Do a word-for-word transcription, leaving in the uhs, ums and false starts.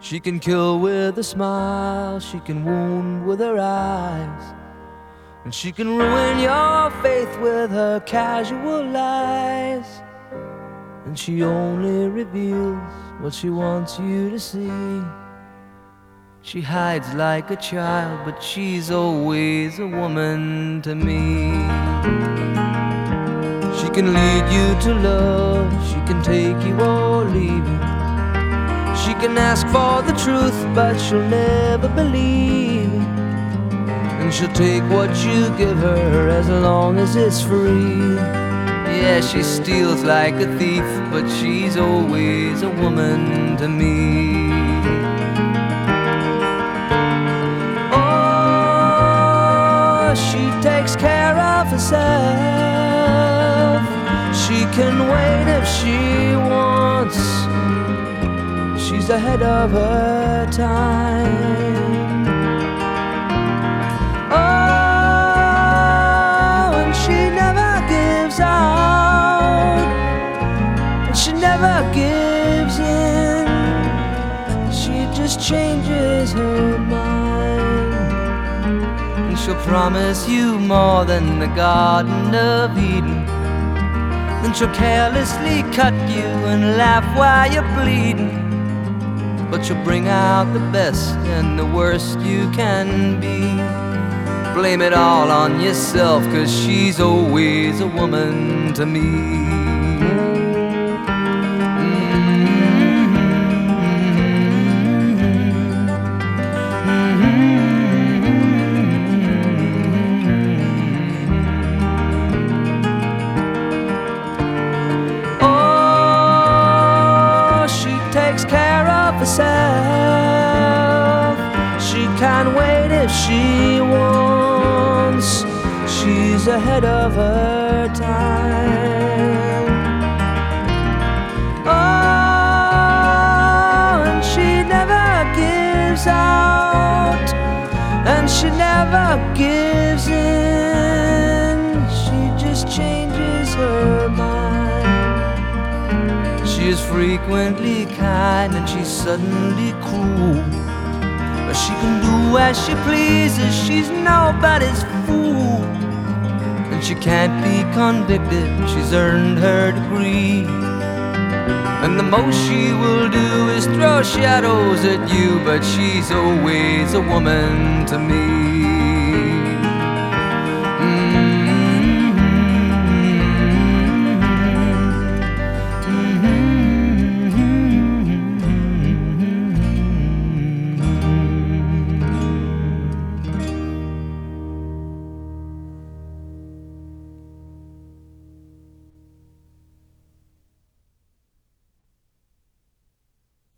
She can kill with a smile, she can wound with her eyes, and she can ruin your faith with her casual lies. And she only reveals what she wants you to see. She hides like a child, but she's always a woman to me. She can lead you to love, she can take you or leave you. She can ask for the truth, but she'll never believe. And she'll take what you give her as long as it's free. Yeah, she steals like a thief, but she's always a woman to me. Oh, she takes care of herself. She can wait if she wants. She's ahead of her time. Oh, and she never gives out, and she never gives in. She just changes her mind, and she'll promise you more than the Garden of Eden. Then she'll carelessly cut you and laugh while you're bleeding. But you'll bring out the best and the worst you can be. Blame it all on yourself, 'cause she's always a woman to me. Oh, she takes care of herself. She can't wait if she wants. She's ahead of her time. Oh, and she never gives out, and she never gives in. She just changes her mind. She is frequently kind and she's suddenly cruel. But she can do as she pleases, she's nobody's fool. And she can't be convicted, she's earned her degree. And the most she will do is throw shadows at you, but she's always a woman to me.